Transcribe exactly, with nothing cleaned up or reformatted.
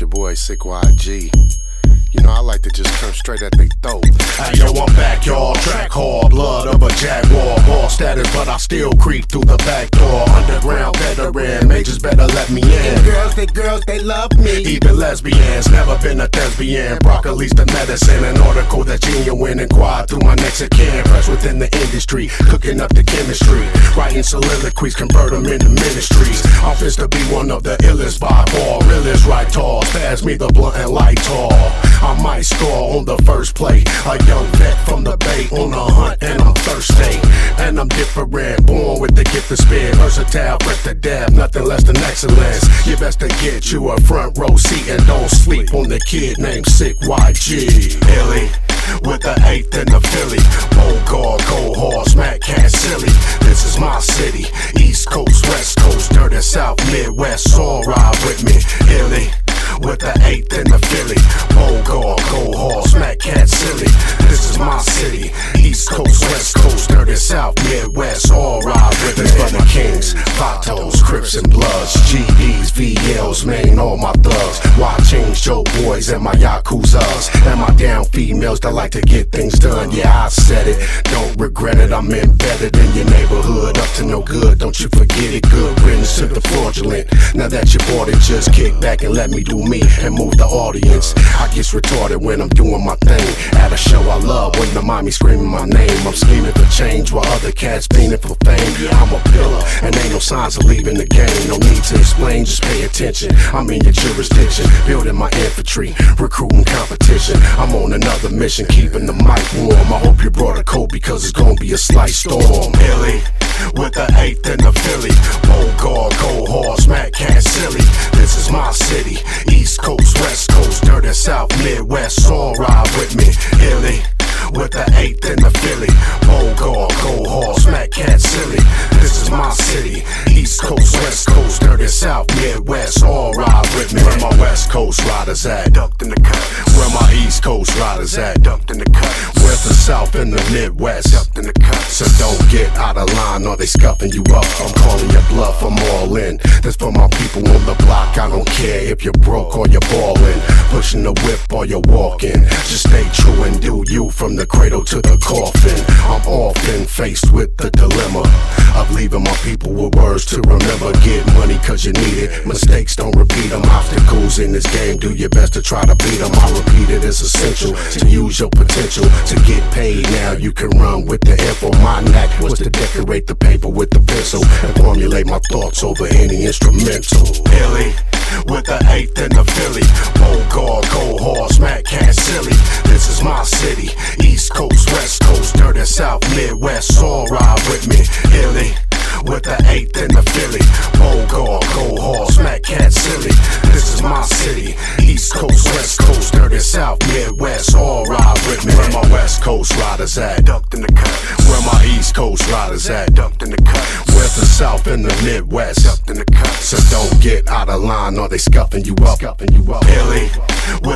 your boy Sick Y G. You know, I like to just turn straight at they throat. Hey yo, I'm back, y'all. Track hard, blood of a jaguar. Ball status, but I still creep through the back door. Underground veteran, majors better let me in. Girls, they girls, they love me. Even lesbians, never been a thespian. Broccoli's the medicine, an article that's genuine and quiet through my Mexican. Fresh within the industry, cooking up the chemistry. Writing soliloquies, convert them into ministries. I'm fist to be one of the illest by far. Realest right tall, pass me the blunt and light tall. I might score on the first play. A young vet from the Bay on a hunt and I'm thirsty. And I'm different, born with the gift of spin. Versatile, fresh to death, nothing less than excellence. You best to get you a front row seat and don't sleep on the kid named Sick Y G. Illy, with the eighth and the Philly. Bogart, go hard, smack cat silly. This is my city, East Coast, West Coast, dirty South, Midwest. All ride with me, Illy, with the eighth and the Philly. Bogart, go hard, smack cat silly. This is my city, East Coast, West Coast, dirty South, Midwest. All ride with me. For the Kings, Vatos, Crips and Bloods, G Ds, V Ls, man, all my thugs. Why change Joe boys and my Yakuzas and my down females that like to get things done? Yeah, I said it, don't regret it. I'm embedded in your neighborhood, up to no good. Don't you forget it. Good riddance to the fraudulent. Now that you bought it, just kick back and let me do me and move the audience. I get retarded when I'm doing my thing at a show I love. When the mommy screaming my name, I'm scheming for change while other cats fiending for fame. Yeah, I'm a pillar and ain't no signs of leaving the game. No need to explain, just pay attention. I'm in your jurisdiction, building my infantry, recruiting competition. I'm on another mission, keeping the mic warm. I hope you brought a coat because it's gonna be a slight storm. Illy, with the eighth and the Philly. Bogart, go hard, smack cat silly. This is my city, East Coast, West Coast, dirty South, Midwest. All ride with me, Illy, with the eighth and the Philly. Bogart, go hard, smack cat silly. This is my city, East Coast, West Coast, dirty South, Midwest. All ride with me. Where my West Coast riders at? Ducked in the cut. Where my East Coast riders at? Ducked in the cut. Where's the South and the Midwest? Ducked in the cut. So don't get out of line or they scuffing you up. I'm calling your bluff, I'm all in. That's for my people on the block. I don't care if you're broke or you're ballin', pushing the whip or you're walking. Just stay true and do you from the cradle to the coffin. I'm often faced with the dilemma of leaving my people with words to remember. Get money cause you need it, mistakes don't repeat them. Obstacles in this game, do your best to try to beat them. I repeat it, it's essential to use your potential to get paid. Now you can run with the info. My knack was to decorate the paper with the pencil and formulate my thoughts over any instrumental. Illy, with the eighth and the Philly. Bogart, go hard, smack cat silly. This is my city, East Coast, West Coast, dirty South, Midwest. All ride with me, Illy, with the eighth and the Philly. Bogart, go hard, smack cat silly. This is my city, East Coast, West Coast, dirty South, Midwest. All ride with me. Where my West Coast riders at? Ducked in the cut. Where my East Coast riders at? Ducked in the cut. Where's the South and the Midwest? Ducked in the cut. So don't get out of line or they scuffing you up. Scuffing you up. Illy, with